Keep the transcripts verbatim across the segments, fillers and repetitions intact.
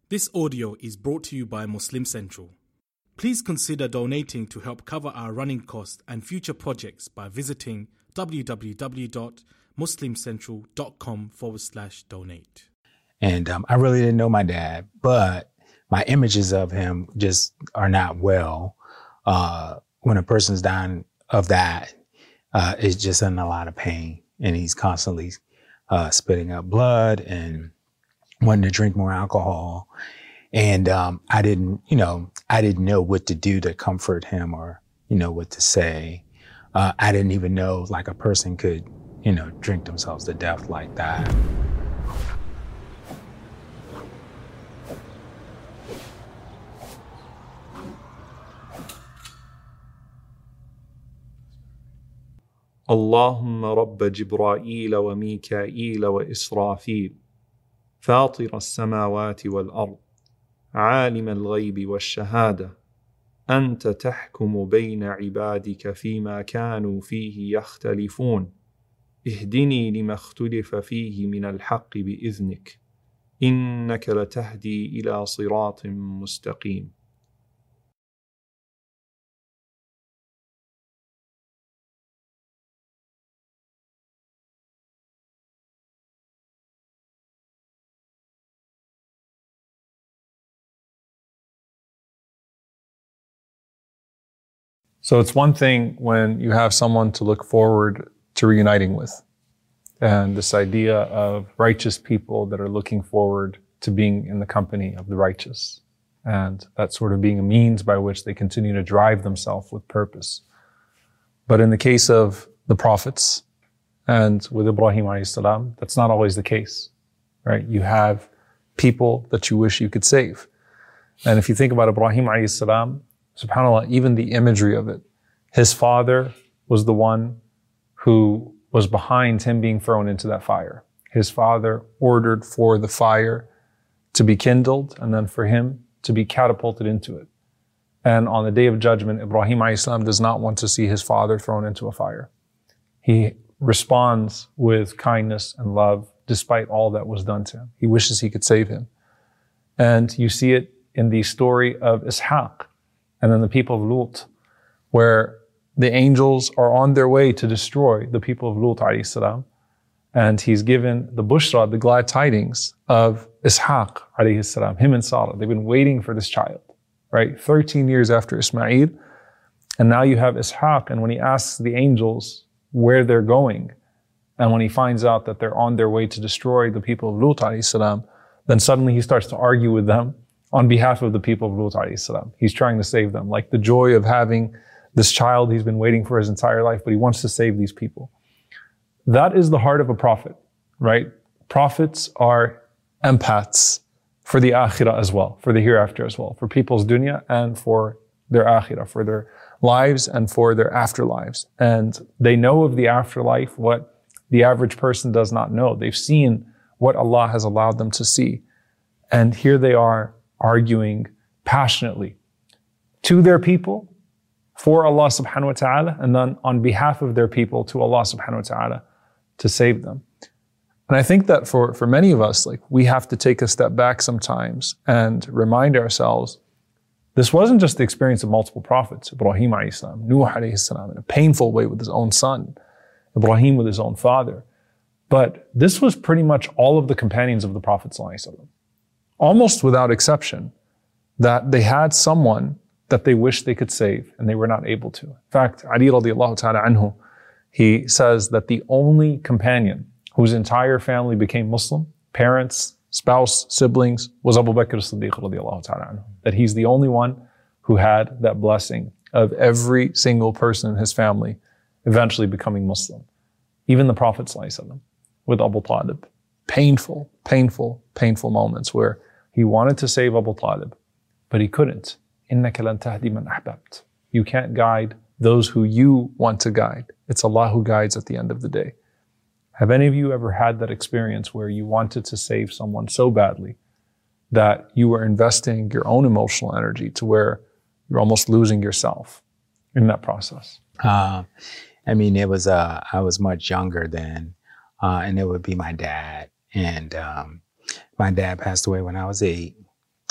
This audio is brought to you by Muslim Central. Please consider donating to help cover our running costs and future projects by visiting www.muslimcentral.com forward slash donate. And um, I really didn't know my dad, but my images of him just are not well. Uh, when a person's dying of that, uh, it's just in a lot of pain. And he's constantly uh, spitting up blood and wanting to drink more alcohol. And um, I didn't, you know, I didn't know what to do to comfort him or, you know, what to say. Uh, I didn't even know like a person could, you know, drink themselves to death like that. اللهم رب جبرائيل وميكائيل وإسرافيل فاطر السماوات والأرض عالم الغيب والشهادة أنت تحكم بين عبادك فيما كانوا فيه يختلفون اهدني لما اختلف فيه من الحق بإذنك إنك لتهدي إلى صراط مستقيم. So it's one thing when you have someone to look forward to reuniting with. And this idea of righteous people that are looking forward to being in the company of the righteous. And that sort of being a means by which they continue to drive themselves with purpose. But in the case of the prophets and with Ibrahim alayhi salam, that's not always the case, right? You have people that you wish you could save. And if you think about Ibrahim alayhi salam, SubhanAllah, even the imagery of it. His father was the one who was behind him being thrown into that fire. His father ordered for the fire to be kindled and then for him to be catapulted into it. And on the Day of Judgment, Ibrahim alayhi salam does not want to see his father thrown into a fire. He responds with kindness and love despite all that was done to him. He wishes he could save him. And you see it in the story of Ishaq, and then the people of Lut, where the angels are on their way to destroy the people of Lut alayhi salam. And he's given the bushra, the glad tidings of Ishaq alayhi salam, him and Sarah. They've been waiting for this child, right? thirteen years after Ismail. And now you have Ishaq, and when he asks the angels where they're going, and when he finds out that they're on their way to destroy the people of Lut alayhi salam, then suddenly he starts to argue with them on behalf of the people of Lut alayhi salam. He's trying to save them. Like the joy of having this child he's been waiting for his entire life, but he wants to save these people. That is the heart of a prophet, right? Prophets are empaths for the akhirah as well, for the hereafter as well, for people's dunya and for their akhirah, for their lives and for their afterlives. And they know of the afterlife what the average person does not know. They've seen what Allah has allowed them to see. And here they are arguing passionately to their people, for Allah subhanahu wa ta'ala, and then on behalf of their people to Allah subhanahu wa ta'ala to save them. And I think that for, for many of us, like we have to take a step back sometimes and remind ourselves, this wasn't just the experience of multiple prophets, Ibrahim alayhi salam, Nuh alayhi salam, in a painful way with his own son, Ibrahim with his own father. But this was pretty much all of the companions of the Prophet sallallahu alaihi wasallam. Almost without exception, that they had someone that they wished they could save and they were not able to. In fact, Ali radiallahu ta'ala anhu, he says that the only companion whose entire family became Muslim, parents, spouse, siblings, was Abu Bakr as-Siddiq radiallahu ta'ala anhu. That he's the only one who had that blessing of every single person in his family eventually becoming Muslim. Even the Prophet sallallahu alaihi wasallam with Abu Talib. Painful, painful, painful moments where he wanted to save Abu Talib, but he couldn't. إِنَّكَ لَن تَهْدِي مَنْ أَحْبَبْتَ. You can't guide those who you want to guide. It's Allah who guides at the end of the day. Have any of you ever had that experience where you wanted to save someone so badly that you were investing your own emotional energy to where you're almost losing yourself in that process? Uh, I mean, it was, uh, I was much younger then, uh, and it would be my dad. And um, my dad passed away when I was eight.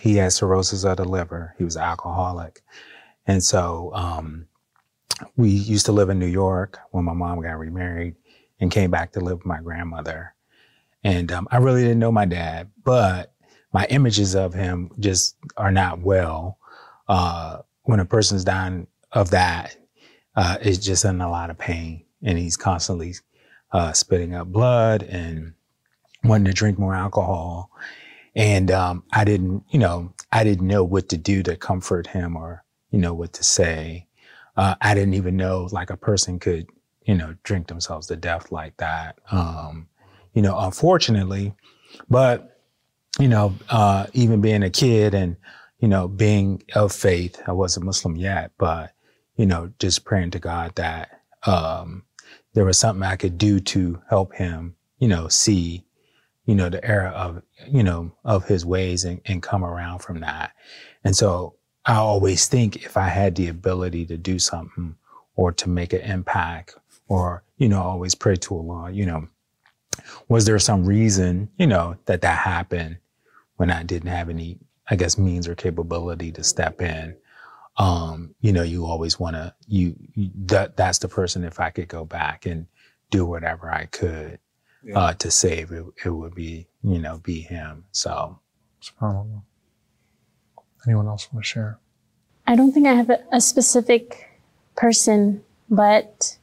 he had cirrhosis of the liver. He was an alcoholic. And so um, we used to live in New York when my mom got remarried and came back to live with my grandmother. And um, I really didn't know my dad, but my images of him just are not well. Uh, when a person's dying of that, uh, it's just in a lot of pain. And he's constantly uh, spitting up blood and wanting to drink more alcohol. And um, I didn't, you know, I didn't know what to do to comfort him or, you know, what to say. Uh, I didn't even know like a person could, you know, drink themselves to death like that. Um, you know, unfortunately, but, you know, uh, even being a kid and, you know, being of faith, I wasn't Muslim yet, but, you know, just praying to God that um, there was something I could do to help him, you know, see, you know, the era of, you know, of his ways and, and come around from that. And so I always think if I had the ability to do something or to make an impact or, you know, always pray to Allah, you know, was there some reason, you know, that that happened when I didn't have any, I guess, means or capability to step in? Um, you know, you always want to, you, you that that's the person, if I could go back and do whatever I could yeah. uh, to save, it, it would be, you know, be him. So. SubhanAllah. Anyone else want to share? I don't think I have a, a specific person, but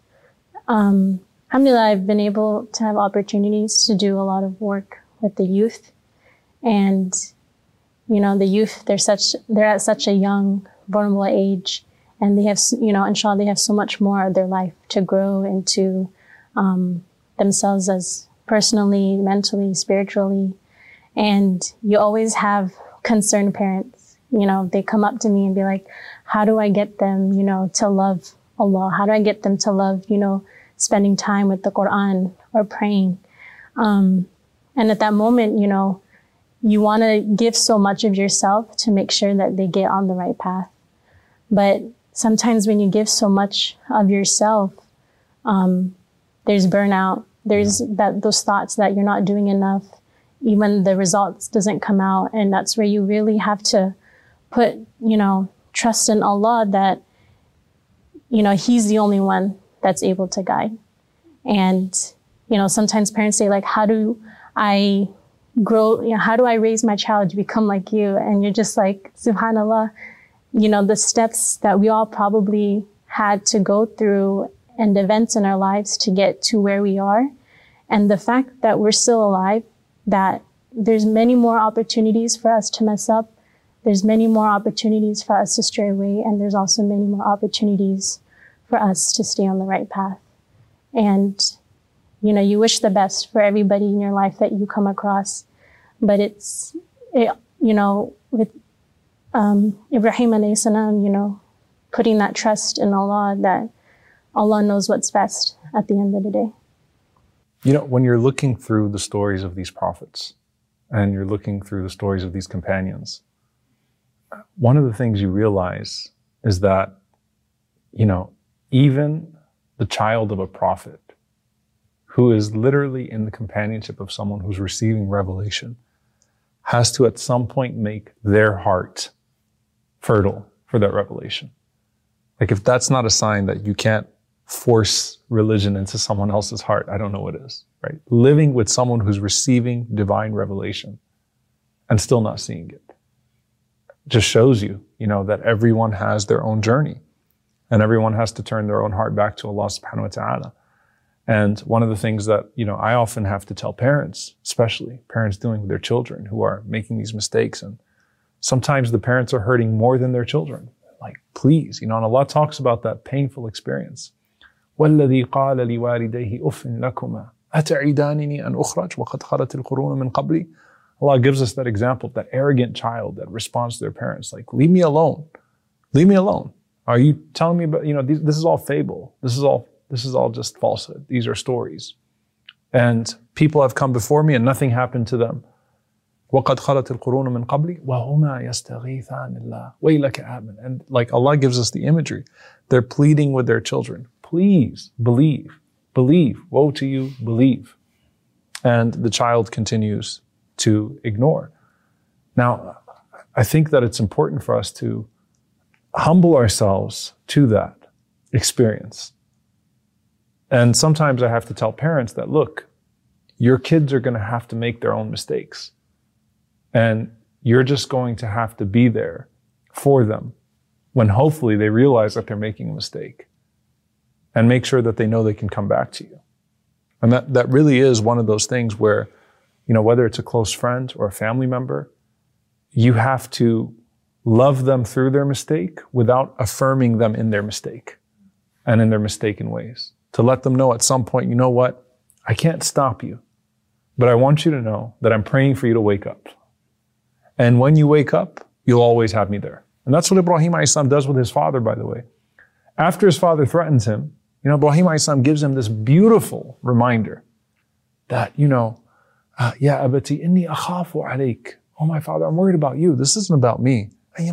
um, alhamdulillah, I've been able to have opportunities to do a lot of work with the youth. And, you know, the youth, they're such, they're at such a young, vulnerable age, and they have, you know, inshallah, they have so much more of their life to grow into um, themselves as personally, mentally, spiritually. And you always have concerned parents. You know, they come up to me and be like, how do I get them, you know, to love Allah? How do I get them to love, you know, spending time with the Quran or praying? Um, and at that moment, you know, you want to give so much of yourself to make sure that they get on the right path. But sometimes when you give so much of yourself, um, there's burnout. There's that those thoughts that you're not doing enough. Even the results doesn't come out. And that's where you really have to put, you know, trust in Allah that, you know, He's the only one that's able to guide. And, you know, sometimes parents say, like, how do I grow, you know, how do I raise my child to become like you? And you're just like, SubhanAllah, you know, the steps that we all probably had to go through and events in our lives to get to where we are. And the fact that we're still alive, that there's many more opportunities for us to mess up. There's many more opportunities for us to stray away. And there's also many more opportunities for us to stay on the right path. And, you know, you wish the best for everybody in your life that you come across. But it's, it, you know, with um, Ibrahim alayhi salam, you know, putting that trust in Allah, that Allah knows what's best at the end of the day. You know, when you're looking through the stories of these prophets and you're looking through the stories of these companions, one of the things you realize is that, you know, even the child of a prophet who is literally in the companionship of someone who's receiving revelation has to at some point make their heart fertile for that revelation. Like, if that's not a sign that you can't force religion into someone else's heart, I don't know what is, right? Living with someone who's receiving divine revelation and still not seeing it just shows you, you know, that everyone has their own journey and everyone has to turn their own heart back to Allah subhanahu wa ta'ala. And one of the things that, you know, I often have to tell parents, especially parents dealing with their children who are making these mistakes, and sometimes the parents are hurting more than their children. Like, please, you know, and Allah talks about that painful experience. وَالَّذِي قَالَ لِوَالِدَيْهِ أُفٍّ لَكُمَا أَتَعِدَانِنِي أَنْ أُخْرَجْ وَقَدْ خَلَتِ الْقُرُونُ مِنْ قَبْلِي. Allah gives us that example, that arrogant child that responds to their parents, like, leave me alone. Leave me alone. Are you telling me about, you know, these, this is all fable. This is all, this is all just falsehood. These are stories. And people have come before me and nothing happened to them. وَقَدْ خَلَتِ الْقُرُونُ مِنْ قَبْلِي وَهُمَا يَسْتَغِيثَانِ اللَّهِ وَيْلَكَ آمِنْ. And like Allah gives us the imagery. They're pleading with their children. Please believe, believe, woe to you, believe. And the child continues to ignore. Now, I think that it's important for us to humble ourselves to that experience. And sometimes I have to tell parents that, look, your kids are going to have to make their own mistakes. And you're just going to have to be there for them when hopefully they realize that they're making a mistake, and make sure that they know they can come back to you. And that, that really is one of those things where, you know, whether it's a close friend or a family member, you have to love them through their mistake without affirming them in their mistake and in their mistaken ways. To let them know at some point, you know what? I can't stop you, but I want you to know that I'm praying for you to wake up. And when you wake up, you'll always have me there. And that's what Ibrahim alayhi salam does with his father, by the way. After his father threatens him, you know, Ibrahim alayhi salam gives him this beautiful reminder that, you know, uh, Ya abati inni akhafu alayk. Oh, my father, I'm worried about you. This isn't about me.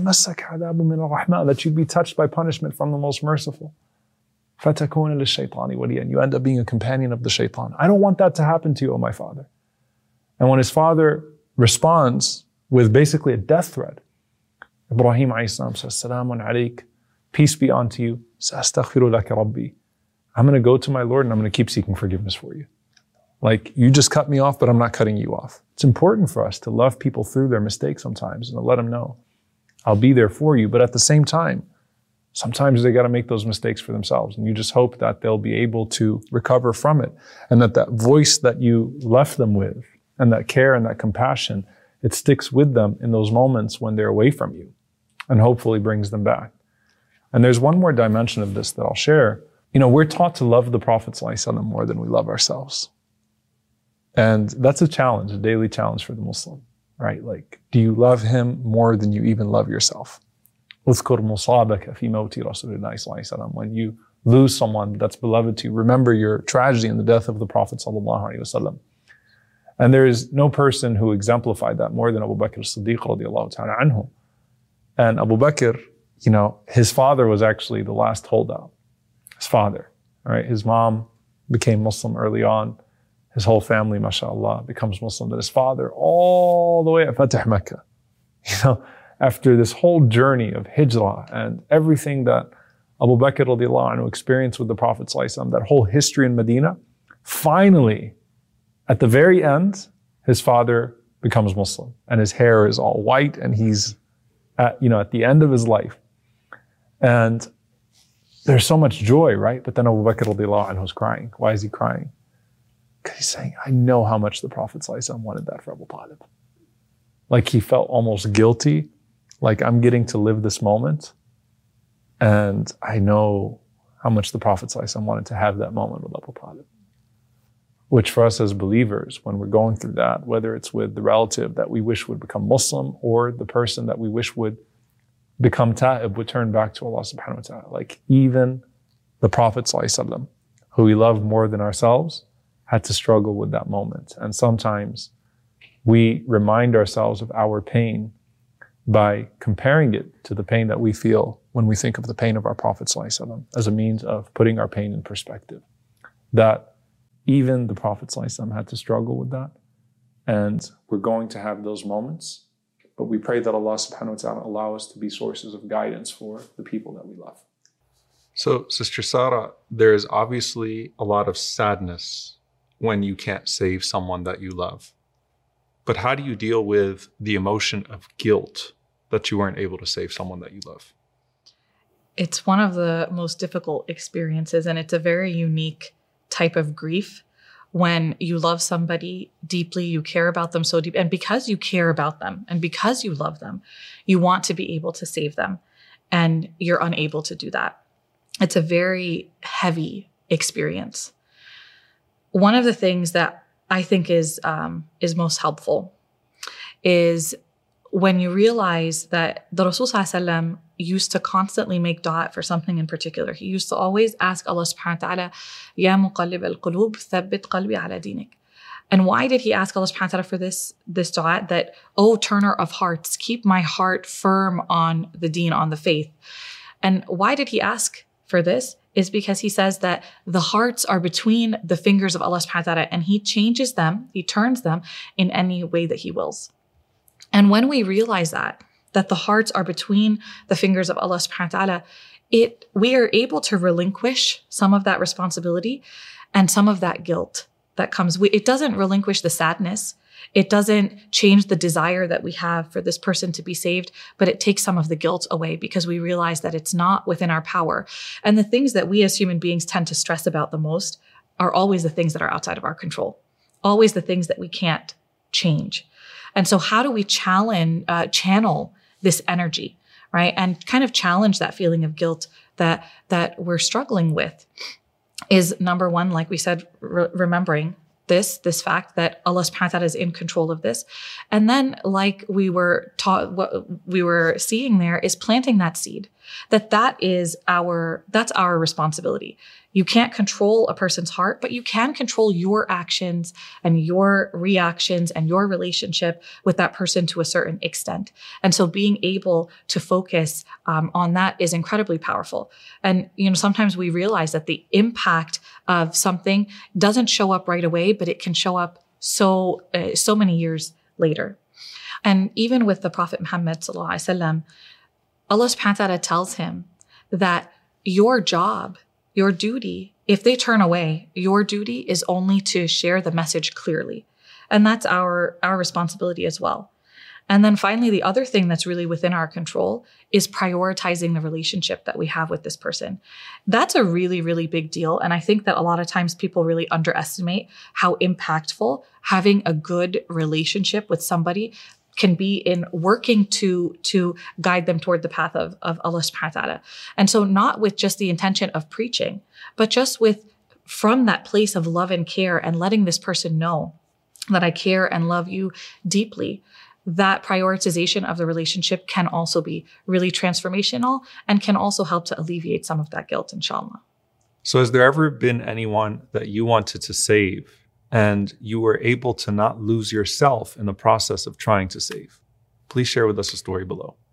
That you'd be touched by punishment from the most merciful. فَتَكُونَ لِلشَّيْطَانِ وَلِيًّا. You end up being a companion of the shaitan. I don't want that to happen to you, oh my father. And when his father responds with basically a death threat, Ibrahim alayhi salam says, Salamun alayk, peace be unto you. Sa'astaghfiru laka rabbi. I'm going to go to my Lord and I'm going to keep seeking forgiveness for you. Like, you just cut me off, but I'm not cutting you off. It's important for us to love people through their mistakes sometimes and to let them know, I'll be there for you. But at the same time, sometimes they got to make those mistakes for themselves. And you just hope that they'll be able to recover from it. And that that voice that you left them with, and that care and that compassion, it sticks with them in those moments when they're away from you, and hopefully brings them back. And there's one more dimension of this that I'll share. You know, we're taught to love the Prophet ﷺ more than we love ourselves. And that's a challenge, a daily challenge for the Muslim, right? Like, do you love him more than you even love yourself? اذكر مصابك في موت رسول الله صلى الله عليه وسلم. When you lose someone that's beloved to you, remember your tragedy in the death of the Prophet sallallahu alaihi wasallam. And there is no person who exemplified that more than Abu Bakr as-Siddiq radiallahu ta'ala anhu. And Abu Bakr, you know, his father was actually the last holdout. His father, right? His mom became Muslim early on. His whole family, mashallah, becomes Muslim. But his father, all the way at Fatih Mecca, you know, after this whole journey of hijrah and everything that Abu Bakr radiallahu anhu experienced with the Prophet sallallahu alaihi wasallam, that whole history in Medina, finally, at the very end, his father becomes Muslim, and his hair is all white, and he's at, you know, at the end of his life. And there's so much joy, right? But then Abu Bakr radiallahu anhu is crying. Why is he crying? Because he's saying, I know how much the Prophet sallallahu alaihi wasallam wanted that for Abu Talib. Like, he felt almost guilty. Like, I'm getting to live this moment, and I know how much the Prophet ﷺ wanted to have that moment with Abu Talib. Which for us as believers, when we're going through that, whether it's with the relative that we wish would become Muslim or the person that we wish would become ta'ib, would turn back to Allah subhanahu wa ta'ala. Like, even the Prophet ﷺ, who we love more than ourselves, had to struggle with that moment. And sometimes we remind ourselves of our pain by comparing it to the pain that we feel when we think of the pain of our Prophet ﷺ, as a means of putting our pain in perspective. That even the Prophet ﷺ had to struggle with that. And we're going to have those moments, but we pray that Allah subhanahu wa ta'ala allow us to be sources of guidance for the people that we love. So, Sister Sarah, there is obviously a lot of sadness when you can't save someone that you love. But how do you deal with the emotion of guilt that you weren't able to save someone that you love? It's one of the most difficult experiences, and it's a very unique type of grief when you love somebody deeply, you care about them so deep, and because you care about them and because you love them, you want to be able to save them, and you're unable to do that. It's a very heavy experience. One of the things that I think is um, is most helpful is when you realize that the Rasul sallallahu alaihi wasallam used to constantly make dua for something in particular. He used to always ask Allah subhanahu wa ta'ala, Ya muqallib al-qulub, thabbit qalbi ala dinik. And why did he ask Allah subhanahu wa ta'ala for this, this dua? That, oh, turner of hearts, keep my heart firm on the deen, on the faith. And why did he ask for this? Is because he says that the hearts are between the fingers of Allah subhanahu wa ta'ala, and he changes them, he turns them in any way that he wills. And when we realize that, that the hearts are between the fingers of Allah subhanahu wa ta'ala, it, we are able to relinquish some of that responsibility and some of that guilt that comes. It doesn't relinquish the sadness. It doesn't change the desire that we have for this person to be saved, but it takes some of the guilt away because we realize that it's not within our power. And the things that we as human beings tend to stress about the most are always the things that are outside of our control, always the things that we can't change. And so how do we challenge, uh, channel this energy, right? And kind of challenge that feeling of guilt that, that we're struggling with is, number one, like we said, re- remembering this, this fact that Allah subhanahu wa ta'ala is in control of this. And then, like we were taught, what we were seeing there is planting that seed, that that is our, that's our responsibility. You can't control a person's heart, but you can control your actions and your reactions and your relationship with that person to a certain extent. And so being able to focus um, on that is incredibly powerful. And, you know, sometimes we realize that the impact of something doesn't show up right away, but it can show up so, uh, so many years later. And even with the Prophet Muhammad sallallahu alaihi wasallam, Allah subhanahu wa ta'ala tells him that your job, your duty, if they turn away, your duty is only to share the message clearly. And that's our, our responsibility as well. And then finally, the other thing that's really within our control is prioritizing the relationship that we have with this person. That's a really, really big deal. And I think that a lot of times people really underestimate how impactful having a good relationship with somebody can be in working to, to guide them toward the path of, of Allah subhanahu wa ta'ala. And so not with just the intention of preaching, but just with from that place of love and care and letting this person know that I care and love you deeply. That prioritization of the relationship can also be really transformational and can also help to alleviate some of that guilt, inshallah. So has there ever been anyone that you wanted to save and you were able to not lose yourself in the process of trying to save? Please share with us a story below.